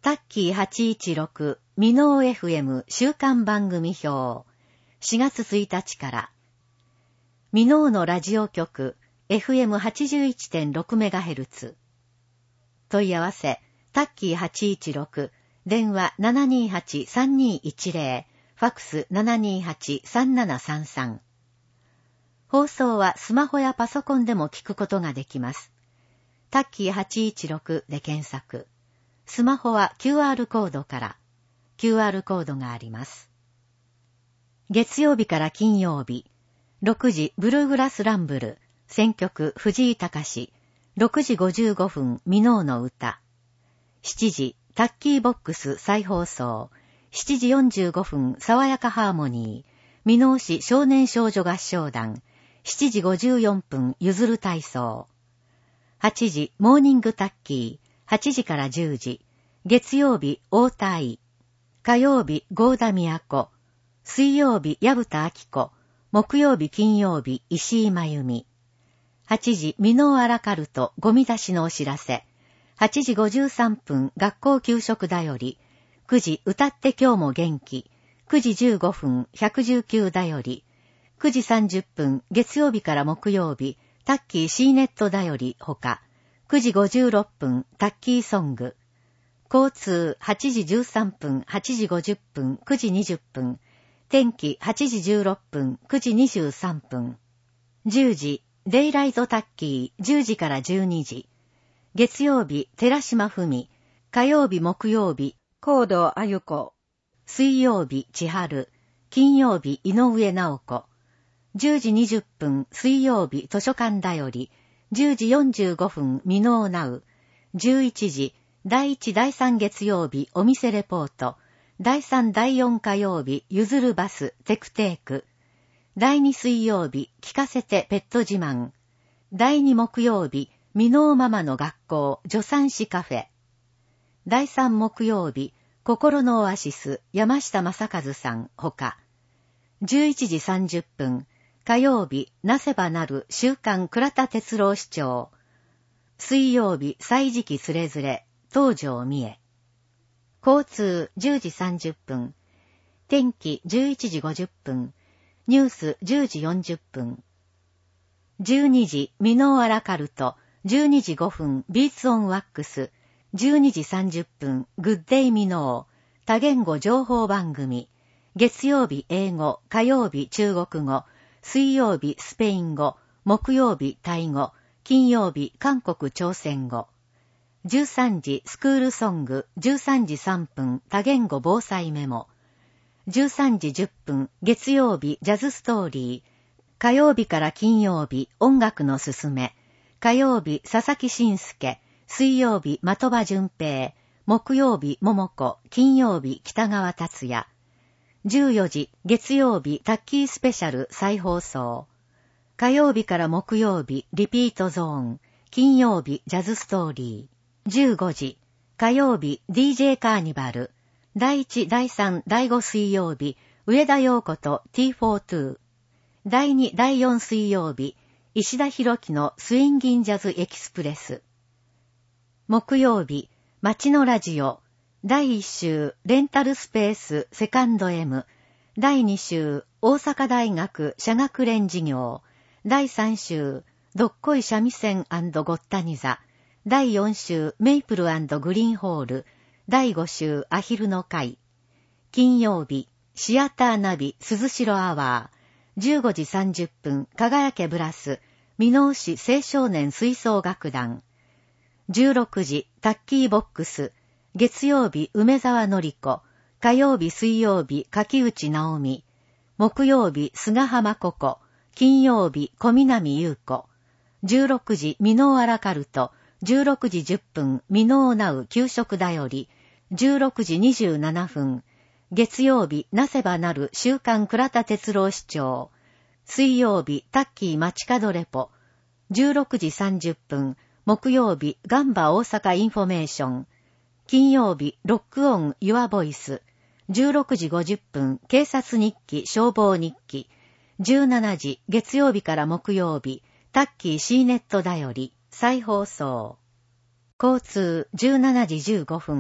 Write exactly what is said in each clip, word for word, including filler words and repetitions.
タッキーはちいちろくミノー エフエム 週間番組表しがつついたちから。ミノーのラジオ局 エフエムはちじゅういってんろくメガヘルツ。問い合わせタッキーはちいちろく、電話 ななにーはちさんにーいちぜろ、ファックス ななにーはちさんななさんさん。放送はスマホやパソコンでも聞くことができます。タッキーはちいちろくで検索。スマホは キューアール コードから。キューアール コードがあります。月曜日から金曜日。ろくじブルーグラスランブル。選曲藤井隆。ろくじごじゅうごふんミノーの歌。しちじタッキーボックス再放送。しちじよんじゅうごふん爽やかハーモニー。ミノー市少年少女合唱団。しちじごじゅうよんぷんゆずる体操。はちじモーニングタッキー。はちじからじゅうじ。月曜日大田愛。火曜日郷田都。水曜日矢蓋明子。木曜日金曜日石井真由美。はちじミノーアラカルトゴミ出しのお知らせ。はちじごじゅうさんぷん学校給食だより。くじ歌って今日も元気。くじじゅうごふんひゃくじゅうきゅうだより。くじさんじゅっぷん月曜日から木曜日タッキー C ネットだよりほか。くじごじゅうろっぷんタッキーソング。交通はちじじゅうさんぷんはちじごじゅっぷんくじにじゅっぷん。天気はちじじゅうろっぷんくじにじゅうさんぷん。じゅうじデイライトタッキーじゅうじからじゅうにじ。月曜日寺島文。火曜日木曜日高堂あゆ子。水曜日千春。金曜日井上直子。じゅうじにじゅっぷん水曜日図書館だより。じゅうじよんじゅうごふんミノーナウ。じゅういちじだいいちだいさん月曜日お店レポート。だいさんだいよん火曜日ゆずるバステクテーク。だいに水曜日聞かせてペット自慢。だいに木曜日ミノーママの学校助産師カフェ。だいさん木曜日心のオアシス山下正和さんほか。じゅういちじさんじゅっぷん火曜日なせばなる週刊倉田哲郎市長。水曜日歳時期すれずれ東条美恵。交通じゅうじさんじゅっぷん。天気じゅういちじごじゅっぷん。ニュースじゅうじよんじゅっぷん。じゅうにじミノーアラカルト。じゅうにじごふんビーツオンワックス。じゅうにじさんじゅっぷんグッデイミノー。多言語情報番組。月曜日英語、火曜日中国語、水曜日スペイン語、木曜日タイ語、金曜日韓国朝鮮語。じゅうさんじスクールソング、じゅうさんじさんぷん多言語防災メモ。じゅうさんじじゅっぷん月曜日ジャズストーリー。火曜日から金曜日音楽のすすめ。火曜日佐々木慎介。水曜日的場淳平。木曜日桃子。金曜日北川達也。じゅうよじ月曜日タッキースペシャル再放送。火曜日から木曜日リピートゾーン。金曜日ジャズストーリー。じゅうごじ火曜日 ディージェー カーニバル。だいいち、だいさん、だいご水曜日上田陽子と ティーフォーティー。だいに、だいよん水曜日石田博樹のスインギンジャズエキスプレス。木曜日街のラジオ。だいいっ週レンタルスペースセカンド M。だいに週大阪大学社学連事業。だいさん週どっこい三味線&ごったに座。だいよん週メイプル&グリーンホール。だいご週アヒルの会。金曜日シアターナビ鈴代アワー。じゅうごじさんじゅっぷん輝けブラス箕面市青少年吹奏楽団。じゅうろくじタッキーボックス。月曜日梅沢のり子。火曜日水曜日柿内直美。木曜日菅浜ココ。金曜日小南優子。じゅうろくじミノーアラカルト。じゅうろくじじゅっぷんミノーナウ給食だより。じゅうろくじにじゅうななふん月曜日なせばなる週刊倉田哲郎市長。水曜日タッキー街角レポ。じゅうろくじさんじゅっぷん木曜日ガンバ大阪インフォメーション。金曜日ロックオンユアボイス。じゅうろくじごじゅっぷん警察日記消防日記。じゅうしちじ月曜日から木曜日タッキー C ネットだより再放送。交通じゅうしちじじゅうごふん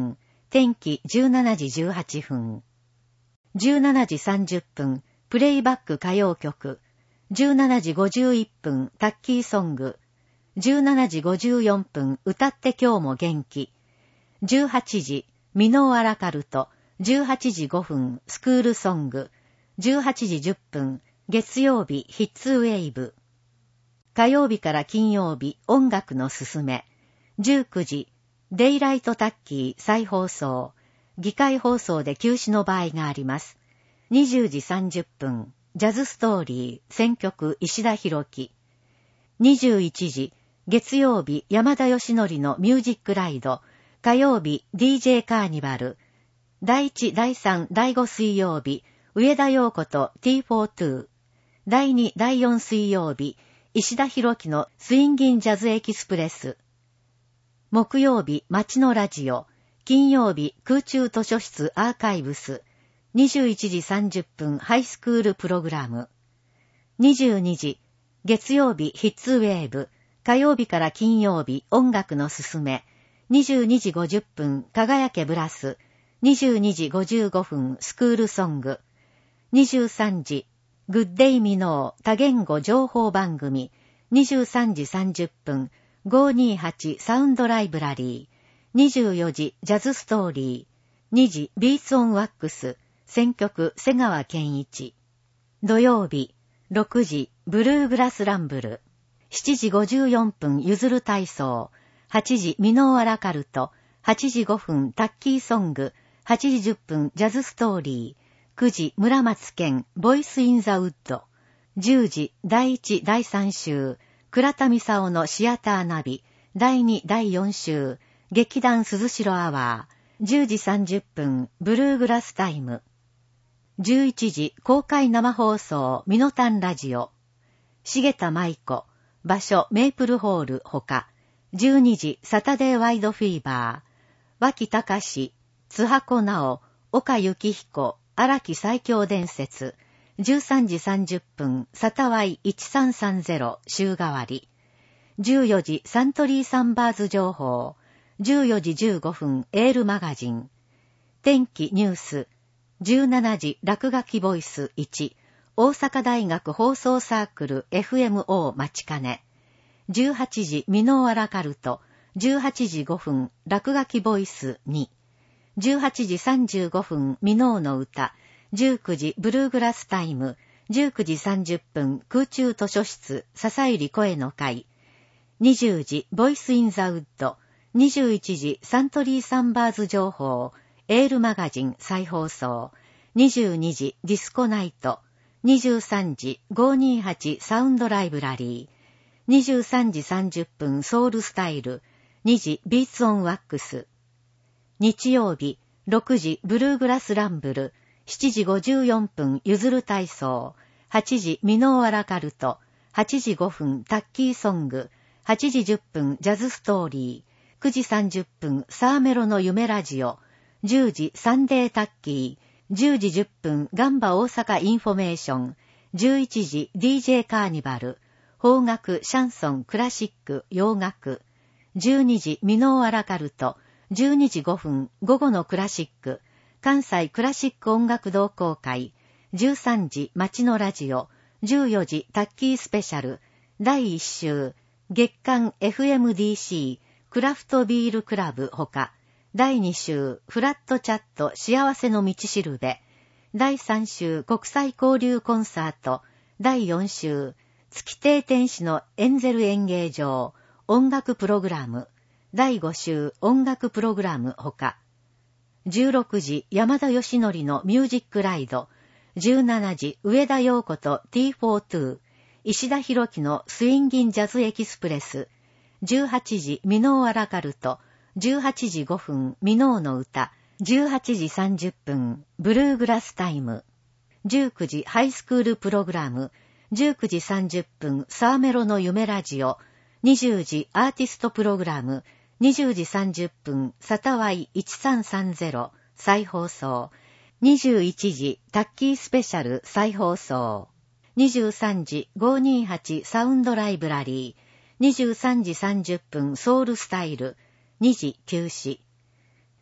天気じゅうしちじじゅうはっぷん。じゅうしちじさんじゅっぷん、プレイバック歌謡曲。じゅうしちじごじゅういっぷん、タッキーソング。じゅうしちじごじゅうよんぷん、歌って今日も元気。じゅうはちじ、ミノーアラカルト。じゅうはちじごふん、スクールソング。じゅうはちじじゅっぷん、月曜日、ヒッツウェーブ。火曜日から金曜日、音楽のすすめ。じゅうくじ、デイライトタッキー再放送。議会放送で休止の場合があります。にじゅうじさんじゅっぷん、ジャズストーリー、選曲石田博樹。にじゅういちじ、月曜日山田義則のミュージックライド。火曜日 ディージェー カーニバル。だいいち、だいさん、だいご水曜日、上田陽子と ティーフォーツー。だいに、だいよん水曜日、石田博樹のスインギンジャズエキスプレス。木曜日、街のラジオ。金曜日、空中図書室アーカイブス。にじゅういちじさんじゅっぷん、ハイスクールプログラム。にじゅうにじ、月曜日、ヒッツウェーブ。火曜日から金曜日、音楽のすすめ。にじゅうにじごじゅっぷん、輝けブラス。にじゅうにじごじゅうごふん、スクールソング。にじゅうさんじ、グッデイミノー多言語情報番組。にじゅうさんじさんじゅっぷん、ごーにーはちサウンドライブラリー。にじゅうよじ、ジャズストーリー。にじ、ビーツオンワックス。選曲、瀬川健一。土曜日、ろくじ、ブルーグラスランブル。しちじごじゅうよんぷん、ゆずる体操。はちじ、ミノーアラカルト。はちじごふん、タッキーソング。はちじじゅっぷん、ジャズストーリー。くじ、村松健、ボイスインザウッド。じゅうじ、だいいち、だいさん週、倉田美沙夫のシアターナビ。だいに、だいよん週、劇団鈴代アワー。じゅうじさんじゅっぷん、ブルーグラスタイム。じゅういちじ、公開生放送、ミノタンラジオ。重田舞子、場所、メイプルホール、ほか。じゅうにじ、サタデーワイドフィーバー。脇隆、津箱直、岡幸彦、荒木最強伝説。じゅうさんじさんじゅっぷん、サタワイいちさんさんゼロ、週替わり。じゅうよじ、サントリーサンバーズ情報。じゅうよじじゅうごふん、エールマガジン。天気ニュース。じゅうしちじ、落書きボイスいち。大阪大学放送サークル エフエムオー 待ちかね。じゅうはちじ、ミノーアラカルト。じゅうはちじごふん、落書きボイスに。じゅうはちじさんじゅうごふん、ミノーの歌。じゅうくじ、ブルーグラスタイム。じゅうくじさんじゅっぷん、空中図書室、笹百合声の会。にじゅうじ、ボイスインザウッド。にじゅういちじ、サントリーサンバーズ情報。エールマガジン再放送。にじゅうにじ、ディスコナイト。にじゅうさんじ、ごーにーはちサウンドライブラリー。にじゅうさんじさんじゅっぷん、ソウルスタイル。にじ、ビーツオンワックス。日曜日、ろくじ、ブルーグラスランブル。しちじごじゅうよんぷん、ゆずる体操。はちじ、ミノーアラカルト。はちじごふん、タッキーソング。はちじじゅっぷん、ジャズストーリー。くじさんじゅっぷん、サーメロの夢ラジオ。じゅうじ、サンデータッキー。じゅうじじゅっぷん、ガンバ大阪インフォメーション。じゅういちじ、ディージェー カーニバル。邦楽、シャンソン、クラシック、洋楽。じゅうにじ、ミノーアラカルト。じゅうにじごふん、午後のクラシック。関西クラシック音楽同好会。じゅうさんじ、街のラジオ。じゅうよじ、タッキースペシャル。だいいっ週、月間 エフエムディーシー、クラフトビールクラブほか。だいに週、フラットチャット幸せの道しるべ。だいさん週、国際交流コンサート。だいよん週、月亭天使のエンゼル演芸場。音楽プログラム。だいご週、音楽プログラムほか。じゅうろくじ、山田義則のミュージックライド。じゅうしちじ、上田陽子と ティーフォーツー。石田博樹のスインギンジャズエキスプレス。じゅうはちじ、ミノーアラカルト。じゅうはちじごふん、ミノーの歌。じゅうはちじさんじゅっぷん、ブルーグラスタイム。じゅうくじ、ハイスクールプログラム。じゅうくじさんじゅっぷん、サーメロの夢ラジオ。にじゅうじ、アーティストプログラム。にじゅうじさんじゅっぷん、サタワイいちさんさんゼロ、再放送。にじゅういちじ、タッキースペシャル再放送。にじゅうさんじ、ごーにーはちサウンドライブラリー。にじゅうさんじさんじゅっぷん、ソウルスタイル。にじ、休止。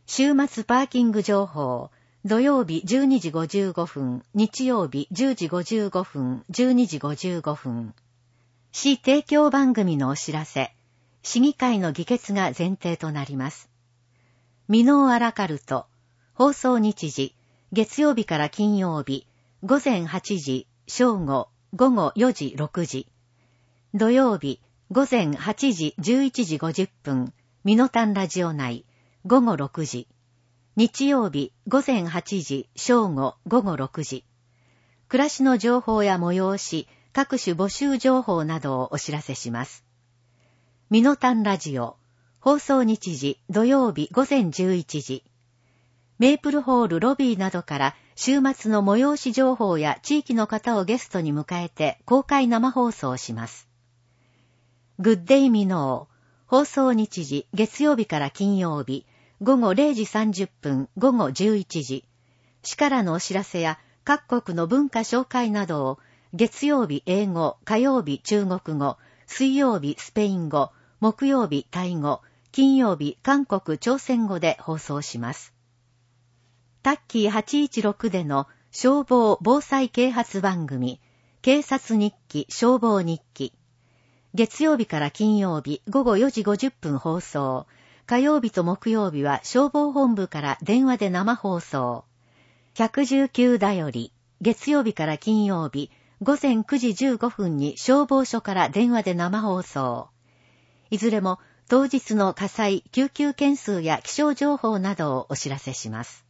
週末パーキング情報、土曜日じゅうにじごじゅうごふん、日曜日じゅうじごじゅうごふん、じゅうにじごじゅうごふん。市提供番組のお知らせ、市議会の議決が前提となります。ミノーアラカルト、放送日時、月曜日から金曜日、午前はちじ、正午、午後よじろくじ。土曜日、午前はちじじゅういちじごじゅっぷん、ミノタンラジオ内、午後ろくじ。日曜日、午前はちじ、正午、午後ろくじ。暮らしの情報や催し、各種募集情報などをお知らせします。ミノタンラジオ、放送日時、土曜日午前じゅういちじ。メープルホールロビーなどから週末の催し情報や地域の方をゲストに迎えて公開生放送します。グッデイミノー、放送日時、月曜日から金曜日、午後れいじさんじゅっぷん、午後じゅういちじ。市からのお知らせや各国の文化紹介などを月曜日英語、火曜日中国語、水曜日スペイン語、木曜日タイ語、金曜日韓国朝鮮語で放送します。タッキーはちいちろくでの消防防災啓発番組、警察日記消防日記。月曜日から金曜日午後よじごじゅっぷん放送。火曜日と木曜日は消防本部から電話で生放送。ひゃくじゅうきゅうだより、月曜日から金曜日、午前くじじゅうごふんに消防署から電話で生放送。いずれも当日の火災、救急件数や気象情報などをお知らせします。